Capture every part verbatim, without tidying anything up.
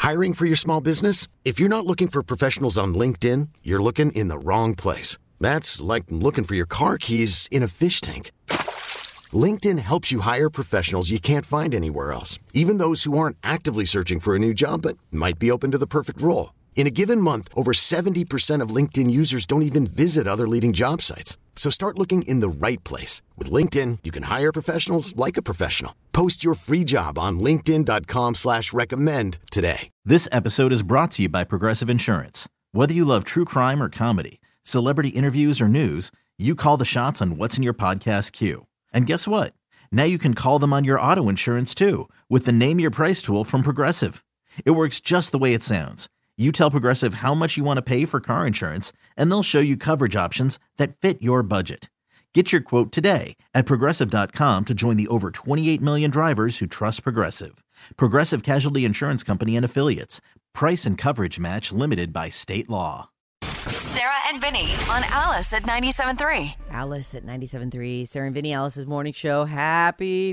Hiring for your small business? If you're not looking for professionals on LinkedIn, you're looking in the wrong place. That's like looking for your car keys in a fish tank. LinkedIn helps you hire professionals you can't find anywhere else, even those who aren't actively searching for a new job but might be open to the perfect role. In a given month, over seventy percent of LinkedIn users don't even visit other leading job sites. So start looking in the right place. With LinkedIn, you can hire professionals like a professional. Post your free job on linkedin dot com slash recommend today. This episode is brought to you by Progressive Insurance. Whether you love true crime or comedy, celebrity interviews or news, you call the shots on what's in your podcast queue. And guess what? Now you can call them on your auto insurance too with the Name Your Price tool from Progressive. It works just the way it sounds. You tell Progressive how much you want to pay for car insurance, and they'll show you coverage options that fit your budget. Get your quote today at Progressive dot com to join the over twenty-eight million drivers who trust Progressive. Progressive Casualty Insurance Company and Affiliates. Price and coverage match limited by state law. Sarah and Vinny on Alice at ninety-seven point three. Alice at ninety-seven point three. Sarah and Vinny, Alice's morning show. Happy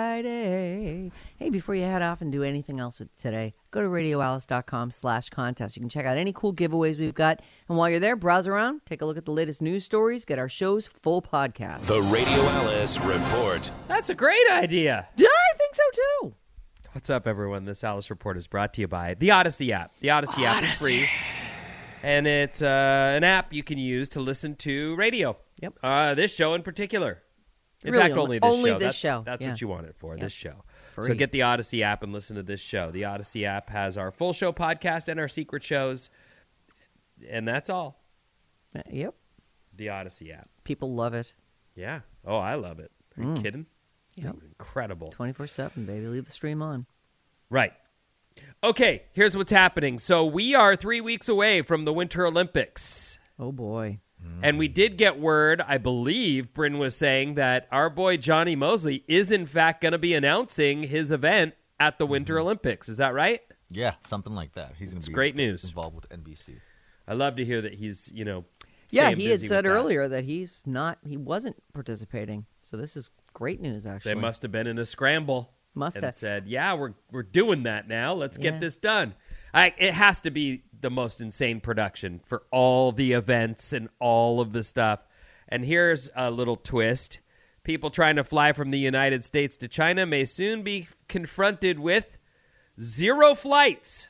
Friday. Hey, before you head off and do anything else with today, go to radio alice dot com slash contest. You can check out any cool giveaways we've got. And while you're there, browse around, take a look at the latest news stories, get our show's full podcast. The Radio Alice Report. That's a great idea. Yeah, I think so too. What's up, everyone? This Alice Report is brought to you by the Odyssey app. The Odyssey, Odyssey. app is free. And it's uh, an app you can use to listen to radio. Yep. Uh, this show in particular. In Really, fact, only this only show. this that's, show. That's Yeah. what you want it for, Yep. this show. Free. So get the Odyssey app and listen to this show. The Odyssey app has our full show podcast and our secret shows. And that's all. Uh, yep. The Odyssey app. People love it. Yeah. Oh, I love it. Are you Mm. kidding? Yep. It's incredible. twenty-four seven, baby. Leave the stream on. Right. Okay, here's what's happening. So we are three weeks away from the Winter Olympics. Oh, boy. And we did get word, I believe, Bryn was saying, that our boy Johnny Mosley is, in fact, going to be announcing his event at the Winter mm-hmm. Olympics. Is that right? Yeah, something like that. He's going to be great news. involved with N B C. I love to hear that he's, you know, Yeah, he had busy said with that. earlier that he's not, he wasn't participating. So this is great news, actually. They must have been in a scramble. Must and have. said, yeah, we're we're doing that now. Let's Yeah. get this done. I, it has to be the most insane production for all the events and all of the stuff. And here's a little twist. People trying to fly from the United States to China may soon be confronted with zero flights.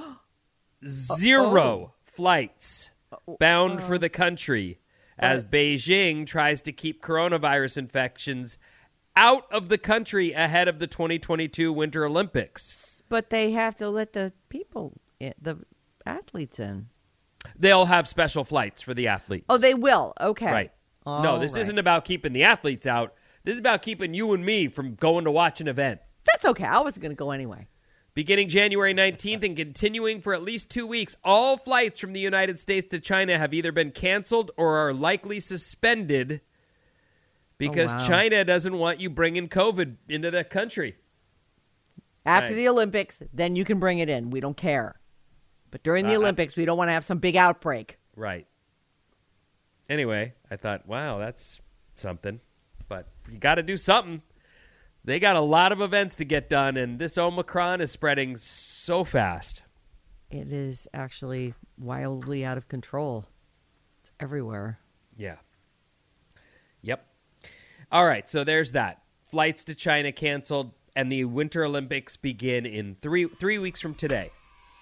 Zero oh. flights bound for the country as Beijing tries to keep coronavirus infections out of the country ahead of the twenty twenty-two Winter Olympics. But they have to let the people, in, the athletes in. They'll have special flights for the athletes. Oh, they will. Okay. Right. All no, this right. isn't about keeping the athletes out. This is about keeping you and me from going to watch an event. That's okay. I wasn't going to go anyway. Beginning January nineteenth and continuing for at least two weeks, all flights from the United States to China have either been canceled or are likely suspended because Oh, wow. China doesn't want you bringing COVID into the country. After Right. the Olympics, then you can bring it in. We don't care. But during the Uh, Olympics, we don't want to have some big outbreak. Right. Anyway, I thought, wow, that's something. But you got to do something. They got a lot of events to get done, and this Omicron is spreading so fast. It is actually wildly out of control. It's everywhere. Yeah. Yep. All right, so there's that. Flights to China canceled, and the Winter Olympics begin in three three weeks from today.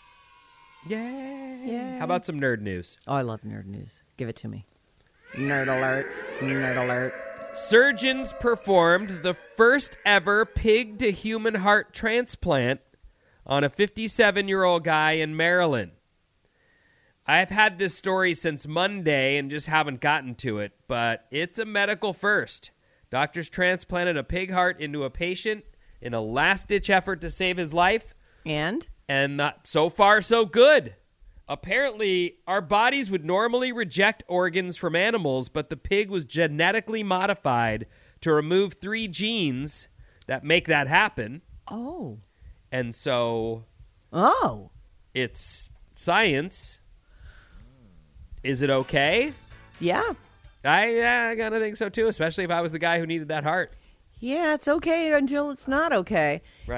Yay! Yay. How about some nerd news? Oh, I love nerd news. Give it to me. Nerd alert. Nerd alert. Surgeons performed the first ever pig-to-human heart transplant on a fifty-seven-year-old guy in Maryland. I've had this story since Monday and just haven't gotten to it, but it's a medical first. Doctors transplanted a pig heart into a patient in a last-ditch effort to save his life, And? and not so far so good. Apparently, our bodies would normally reject organs from animals, but the pig was genetically modified to remove three genes that make that happen. Oh. And so Oh. it's science. Is it okay? Yeah. I, yeah, I kind of think so, too, especially if I was the guy who needed that heart. Yeah, it's okay until it's not okay. Right.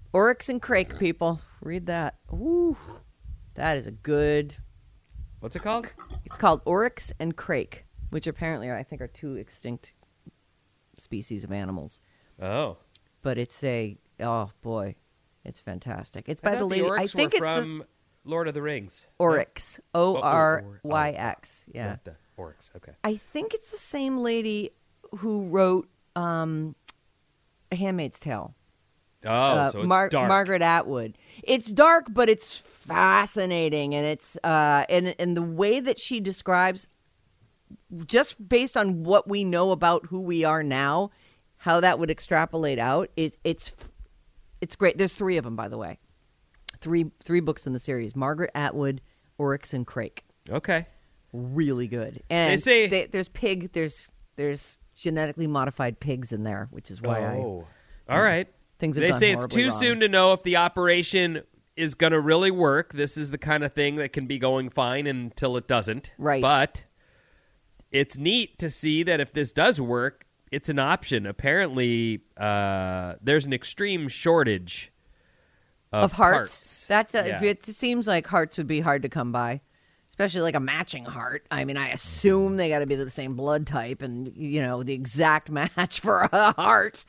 Oryx and Crake, people. Read that. Ooh, that is a good... What's it called? It's called Oryx and Crake, which apparently I think are two extinct species of animals. Oh. But it's a... Oh, boy. It's fantastic. It's I by the thought lady... Oryx I think were it's from Lord of the Rings. the Oryx. O R oh, Y X. oh, Yeah. Not the Oryx. Okay. I think it's the same lady who wrote um, A Handmaid's Tale. Oh, uh, so it's Mar- dark. Margaret Atwood. It's dark, but it's fascinating, and it's uh, and and the way that she describes, just based on what we know about who we are now, how that would extrapolate out. It, it's it's great. There's three of them, by the way. Three three books in the series: Margaret Atwood, Oryx, and Crake. Okay. Really good. And They say- they, there's pig. There's there's genetically modified pigs in there, which is why oh. All right. Things have They gone say it's horribly too wrong. soon to know if the operation is going to really work. This is the kind of thing that can be going fine until it doesn't. Right. But it's neat to see that if this does work, it's an option. Apparently, uh, there's an extreme shortage of, of hearts. parts. That's a, Yeah. it seems like hearts would be hard to come by, especially like a matching heart. I mean, I assume they got to be the same blood type and, you know, the exact match for a heart.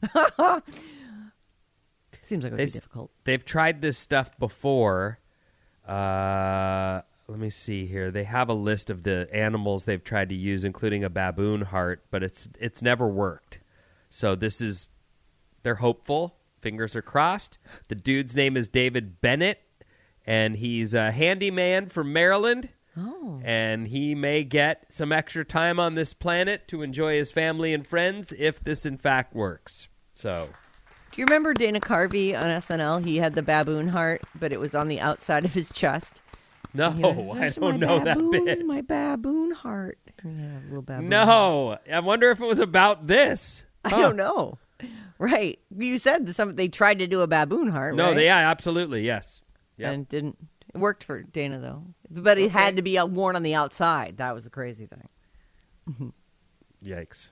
Seems like it would They be s- difficult. They've tried this stuff before. Uh, let me see here. They have a list of the animals they've tried to use, including a baboon heart, but it's it's never worked. So this is, they're hopeful. Fingers are crossed. The dude's name is David Bennett, and he's a handyman from Maryland. Oh. And he may get some extra time on this planet to enjoy his family and friends if this in fact works. So... Do you remember Dana Carvey on S N L? He had the baboon heart, but it was on the outside of his chest. No, And he went, I "There's don't my know baboon, that bit. My baboon heart. And he had a little baboon heart. No, I wonder if it was about this. I Huh. don't know. Right. You said that some they tried to do a baboon heart, No, right? they, yeah, absolutely, yes. Yep. And it didn't. It worked for Dana, though. But it had to be uh, worn on the outside. That was the crazy thing. Yikes.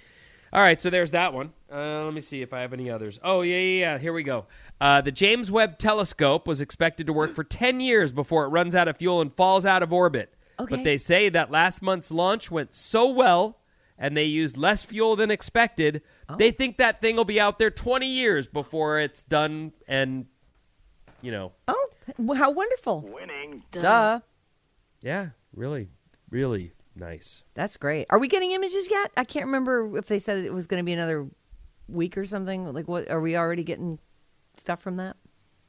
All right, so there's that one. Uh, let me see if I have any others. Oh, yeah, yeah, yeah. Here we go. Uh, the James Webb Telescope was expected to work for ten years before it runs out of fuel and falls out of orbit. Okay. But they say that last month's launch went so well and they used less fuel than expected, they think that thing will be out there twenty years before it's done and, you know. Oh, well, how wonderful. Winning. Duh. Yeah, really, really nice. That's great. Are we getting images yet? I can't remember if they said it was going to be another week or something. Like, what? Are we already getting stuff from that?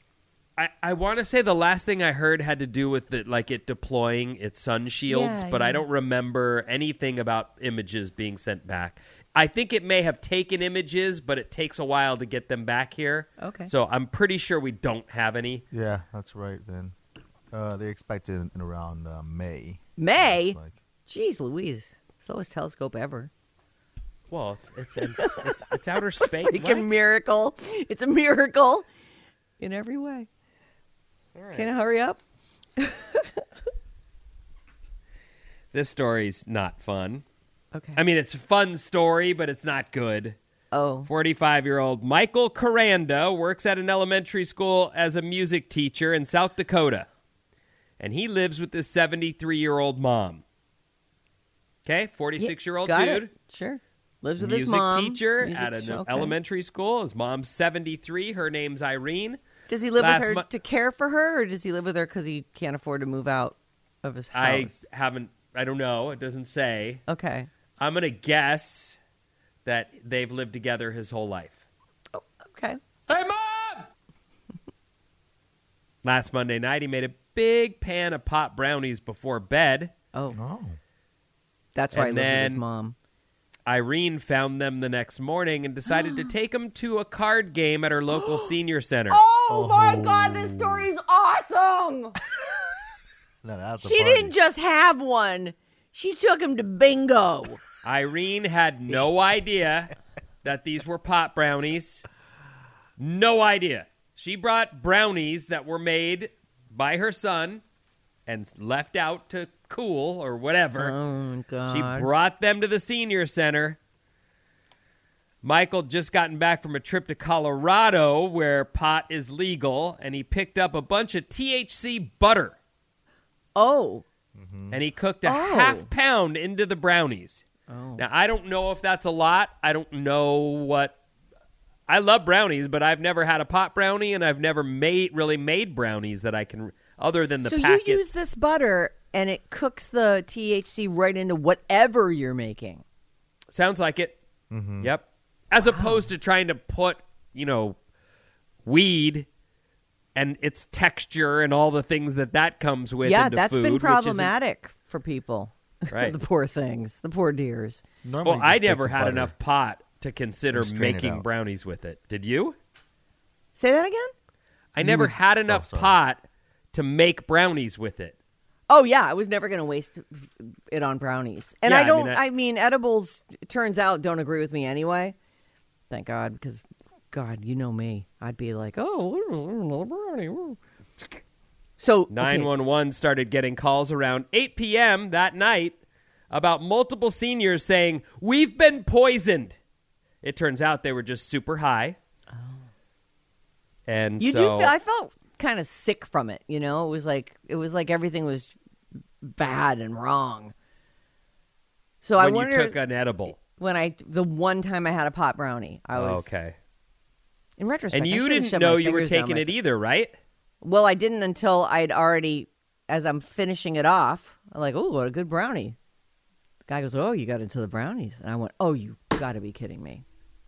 I, I want to say the last thing I heard had to do with it, like it deploying its sun shields, Yeah, but yeah. I don't remember anything about images being sent back. I think it may have taken images, but it takes a while to get them back here. Okay. So I'm pretty sure we don't have any. Yeah, that's right. Then uh, they expect it in, in around uh, May. May? Looks like. Jeez Louise. Slowest telescope ever. Well, it's it's, it's, it's, it's outer space. Freaking miracle. It's a miracle in every way. All right. Can I hurry up? This story's not fun. Okay. I mean, it's a fun story, but it's not good. oh. forty-five-year-old Michael Caranda works at an elementary school as a music teacher in South Dakota. And he lives with this seventy-three-year-old mom. Okay, forty-six-year-old Got dude. it. Sure. Lives with Music his mom. teacher Music- at an okay. elementary school. His mom's seventy-three. Her name's Irene. Does he live Last with her mo- to care for her, or does he live with her because he can't afford to move out of his I house? haven't, I don't know. It doesn't say. Okay. I'm going to guess that they've lived together his whole life. Oh, okay. Hey, Mom! Last Monday night, he made a big pan of pot brownies before bed. Oh, Oh. that's why And he lives with then- his mom. Irene found them the next morning and decided to take them to a card game at her local senior center. Oh, my God, this story's awesome. No, that's a She party. didn't just have one. She took him to bingo. Irene had no idea that these were pot brownies. No idea. She brought brownies that were made by her son and left out to cool or whatever. Oh, God. She brought them to the senior center. Michael just gotten back from a trip to Colorado where pot is legal, and he picked up a bunch of T H C butter. Oh. And he cooked a Oh. half pound into the brownies. Oh. Now, I don't know if that's a lot. I don't know what... I love brownies, but I've never had a pot brownie, and I've never made really made brownies that I can... Other than the so packets. you use this butter, and it cooks the T H C right into whatever you're making. Sounds like it. Yep. As opposed to trying to put, you know, weed and its texture and all the things that that comes with Yeah, into that's food, been which isn't- problematic for people. Right. The poor things, the poor deers. Normally Well, I just take never the had butter enough pot to consider and strain it making out. brownies with it. Did you? Say that again? I never had enough sorry. pot to make brownies with it. Oh, yeah. I was never going to waste it on brownies. And Yeah, I I don't, mean, I I- mean, edibles, it turns out, don't agree with me anyway. Thank God, because, God, you know me. I'd be like, oh, another brownie. So, okay. nine one one started getting calls around eight p.m. that night about multiple seniors saying, "We've been poisoned." It turns out they were just super high. Oh. And You so do feel, I felt kind of sick from it, you know? It was like, it was like everything was bad and wrong. So I when you wonder took an edible. when I, the one time I had a pot brownie, I was, Okay. in retrospect, And I you should've didn't shoved my know you were fingers down taking my it either, right? Well, I didn't until I'd already, as I'm finishing it off, I'm like, oh, what a good brownie. The guy goes, oh, you got into the brownies. And I went, oh, you got to be kidding me.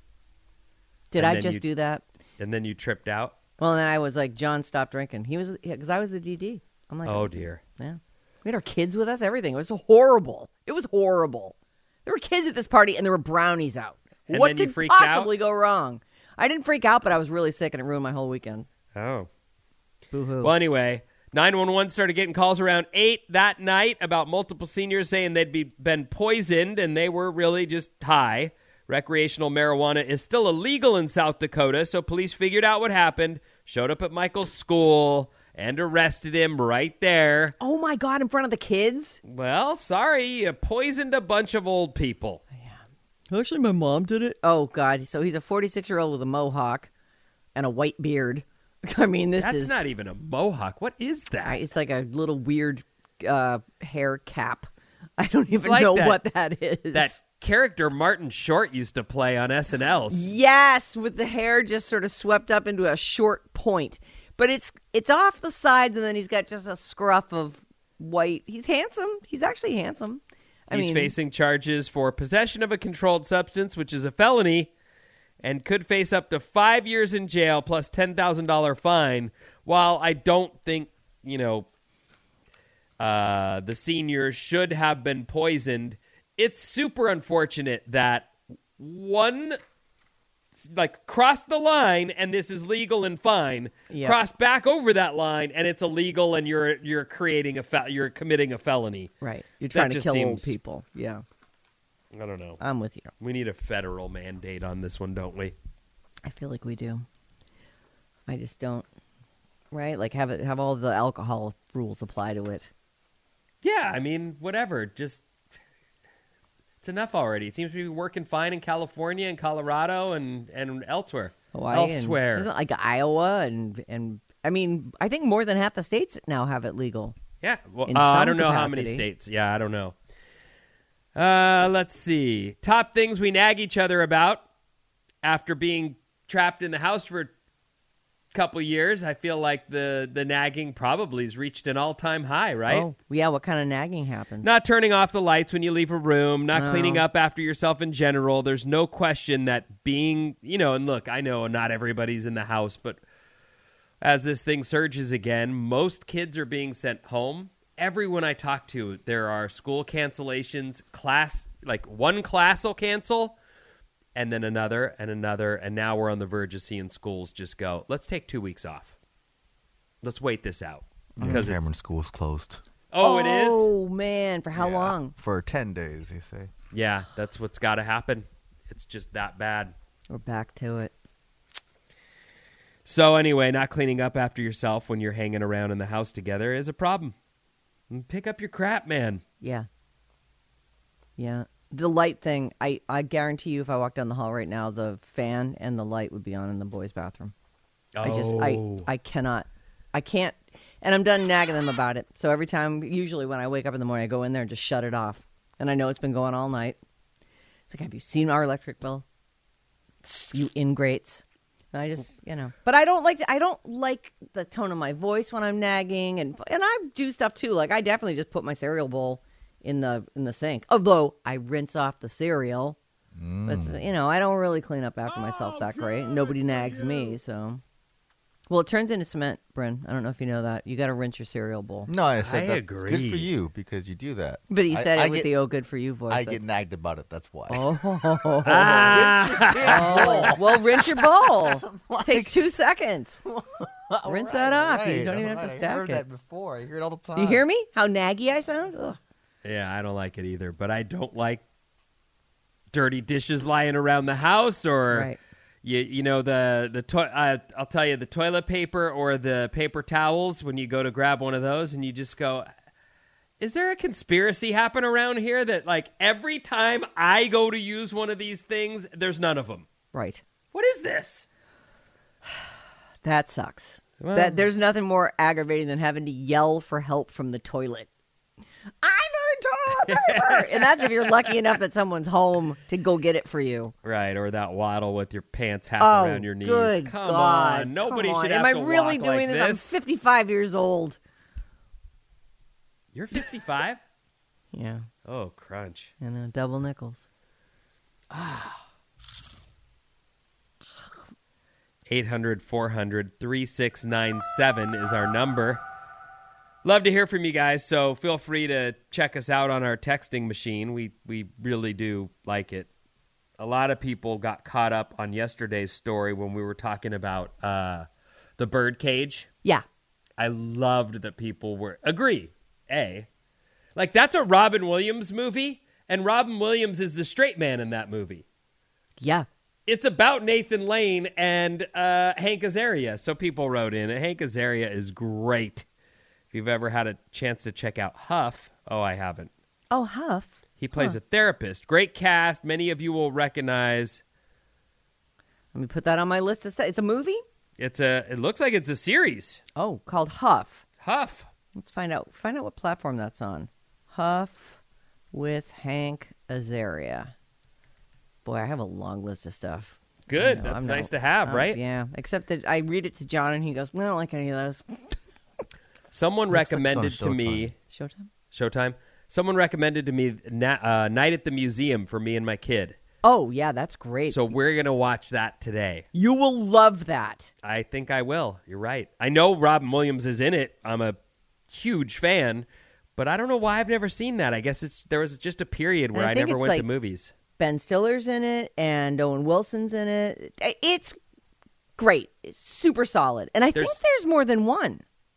Did And I then just you- do that? And then you tripped out. Well, and then I was like, John, stop drinking. He was, because I was the D D. I'm like, Oh dear. yeah. We had our kids with us, everything. It was horrible. It was horrible. There were kids at this party, and there were brownies out. And what then you could freaked out? possibly go wrong? I didn't freak out, but I was really sick, and it ruined my whole weekend. Oh. Boo-hoo. Well, anyway, nine one one started getting calls around eight that night about multiple seniors saying they'd be, been poisoned, and they were really just high. Recreational marijuana is still illegal in South Dakota, so police figured out what happened, showed up at Michael's school, and arrested him right there. Oh, my God, in front of the kids? Well, sorry, you poisoned a bunch of old people. Actually, my mom did it. Oh, God. So he's a forty-six-year-old with a mohawk and a white beard. I mean, this That's is... not even a mohawk. What is that? It's like a little weird uh, hair cap. I don't even like know that- what that is. That character Martin Short used to play on S N L. Yes, with the hair just sort of swept up into a short point. But it's it's off the sides, and then he's got just a scruff of white. He's handsome. He's actually handsome. I He's mean, facing charges for possession of a controlled substance, which is a felony, and could face up to five years in jail plus ten thousand dollars fine. While I don't think, you know, uh, the senior should have been poisoned, it's super unfortunate that one, like, crossed the line and this is legal and fine, Yep. crossed back over that line and it's illegal and you're you're creating a fel- you're committing a felony. right. You're That trying to just kill old seems- people. Yeah, I don't know. I'm with you. We need a federal mandate on this one, don't we? I feel like we do. I just don't. Right? Like have it have all the alcohol rules apply to it. Yeah, I mean, whatever. Just it's enough already. It seems to be working fine in California and Colorado and, and elsewhere. Hawaii and- elsewhere. isn't it like Iowa and and I mean I think more than half the states now have it legal. Yeah. Well, in uh, I some don't know how many capacity. states. Yeah, I don't know. Uh, let's see. Top things we nag each other about after being trapped in the house for a couple years. I feel like the, the nagging probably has reached an all-time high, right? Oh, yeah. What kind of nagging happens? Not turning off the lights when you leave a room, not No. cleaning up after yourself in general. There's no question that being, you know, and look, I know not everybody's in the house, but as this thing surges again, most kids are being sent home. Everyone I talk to, there are school cancellations, class, like one class will cancel, and then another and another, and now we're on the verge of seeing schools just go, let's take two weeks off. Let's wait this out. Because it's, Cameron School's closed. oh, it is? Oh man, for how Yeah, long? For ten days, they say. Yeah, that's what's got to happen. It's just that bad. We're back to it. So anyway, not cleaning up after yourself when you're hanging around in the house together is a problem. Pick up your crap, man. Yeah. Yeah. The light thing, I, I guarantee you if I walk down the hall right now, the fan and the light would be on in the boys' bathroom. Oh. I just, I, I cannot, I can't, and I'm done nagging them about it. So every time, usually when I wake up in the morning, I go in there and just shut it off. And I know it's been going all night. It's like, have you seen our electric bill? You ingrates. And I just, you know, but I don't like to, I don't like the tone of my voice when I'm nagging, and and I do stuff too. Like I definitely just put my cereal bowl in the in the sink. Although I rinse off the cereal, mm. but you know, I don't really clean up after myself that great. Nobody nags me, so. Well, it turns into cement, Bryn. I don't know if you know that. You got to rinse your cereal bowl. No, I said I that's agree. good for you because you do that. But you said I, it I with get, the "oh, good for you" voice. I That's... get nagged about it. That's why. Oh, Ah. oh. Well, rinse your bowl. Like- Takes two seconds. Rinse Right, that off. right, You don't even have to right. stack I heard it. that before. I hear it all the time. Do you hear me? How naggy I sound? Ugh. Yeah, I don't like it either. But I don't like dirty dishes lying around the house, or Right. you you know the the to- uh, I'll tell you the toilet paper or the paper towels when you go to grab one of those and you just go, is there a conspiracy happen around here that like every time I go to use one of these things, there's none of them? Right. What is this? That sucks. Well- that there's nothing more aggravating than having to yell for help from the toilet. I need toilet paper, and that's if you're lucky enough that someone's home to go get it for you. Right, or that waddle with your pants half Oh, around your knees. good Come God. on, nobody Come on. should Am have I to really walk doing like this? this. I'm fifty-five years old. You're fifty-five? Yeah, Oh, crunch. you know, double nickels. eight hundred, four hundred, thirty-six ninety-seven is our number. Love to hear from you guys, so feel free to check us out on our texting machine. We we really do like it. A lot of people got caught up on yesterday's story when we were talking about uh, the bird cage. Yeah. I loved that people were agree. A, like that's a Robin Williams movie, and Robin Williams is the straight man in that movie. Yeah. It's about Nathan Lane and uh, Hank Azaria. So people wrote in. Hank Azaria is great. If you've ever had a chance to check out Huff, oh, I haven't. Oh, Huff. He plays Huh. a therapist. Great cast. Many of you will recognize. Let me put that on my list of stuff. It's a movie? It's a. It looks like it's a series. Oh, called Huff. Huff. Let's find out. Find out what platform that's on. Huff with Hank Azaria. Boy, I have a long list of stuff. Good. I know, That's I'm nice not- to have, um, right? Yeah. Except that I read it to John and he goes, I don't like any of those. Someone Looks like it's on recommended to me. Showtime? Showtime. Someone recommended to me na- uh, Night at the Museum for me and my kid. Oh, yeah, that's great. So we're going to watch that today. you will love that. I think I will. You're right. I know Robin Williams is in it. I'm a huge fan, but I don't know why I've never seen that. I guess it's there was just a period where And I I, think never it's went like- to movies. Ben Stiller's in it and Owen Wilson's in it. It's great. It's super solid. And I There's- think there's more than one.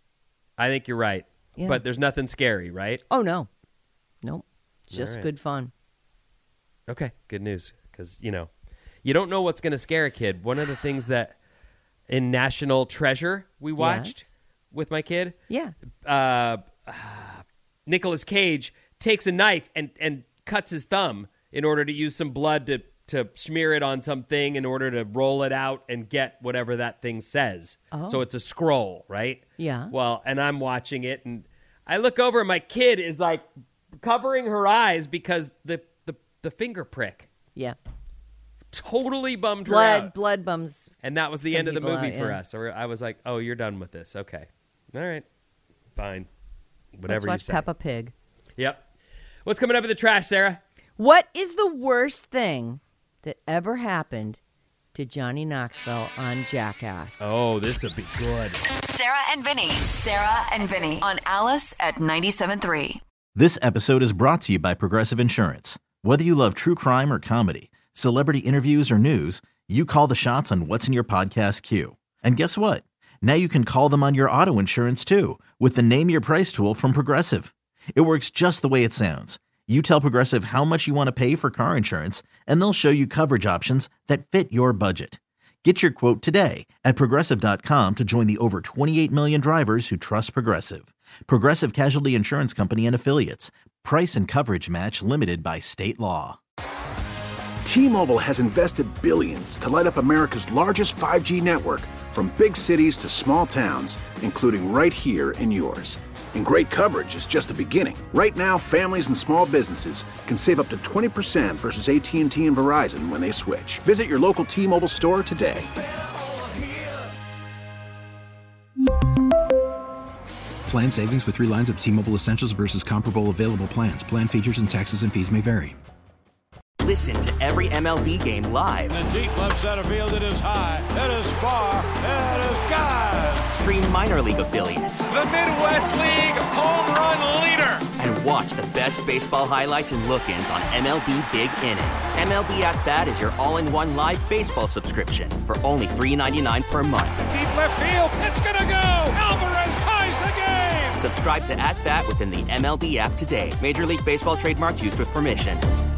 I think you're right. Yeah. But there's nothing scary, right? Oh, no. Nope. Just All right. good fun. Okay, good news. Because, you know, you don't know what's going to scare a kid. One of the things that in National Treasure we watched Yes. with my kid, Yeah. uh, uh, Nicolas Cage takes a knife and, and cuts his thumb in order to use some blood to, to smear it on something in order to roll it out and get whatever that thing says. Oh. So it's a scroll, right? Yeah. Well, and I'm watching it, and I look over, and my kid is like covering her eyes because the the, the finger prick. Yeah. Totally bummed her Blood, out. blood bums. And that was the some end of the people movie out, for yeah. us. So I was like, oh, you're done with this. Okay. All right. Fine. Whatever Let's you watch say. Peppa Pig. Yep. What's coming up in the trash, Sarah? What is the worst thing that ever happened to Johnny Knoxville on Jackass? Oh, this would be good. Sarah and Vinny. Sarah and Vinny on Alice at ninety-seven point three. This episode is brought to you by Progressive Insurance. Whether you love true crime or comedy, celebrity interviews or news, you call the shots on what's in your podcast queue. And guess what? Now you can call them on your auto insurance too with the Name Your Price tool from Progressive. It works just the way it sounds. You tell Progressive how much you want to pay for car insurance, and they'll show you coverage options that fit your budget. Get your quote today at Progressive dot com to join the over twenty-eight million drivers who trust Progressive. Progressive Casualty Insurance Company and Affiliates. Price and coverage match limited by state law. T-Mobile has invested billions to light up America's largest five G network, from big cities to small towns, including right here in yours. And great coverage is just the beginning. Right now, families and small businesses can save up to twenty percent versus A T and T and Verizon when they switch. Visit your local T-Mobile store today. Plan savings with three lines of T-Mobile Essentials versus comparable available plans. Plan features and taxes and fees may vary. Listen to every M L B game live. In the deep left center field, it is high, it is far, it is gone. Stream minor league affiliates. The Midwest League home run leader. And watch the best baseball highlights and look-ins on M L B Big Inning. M L B At Bat is your all-in-one live baseball subscription for only three dollars and ninety-nine cents per month. Deep left field, it's gonna go. Alvarez ties the game. Subscribe to At Bat within the M L B app today. Major League Baseball trademarks used with permission.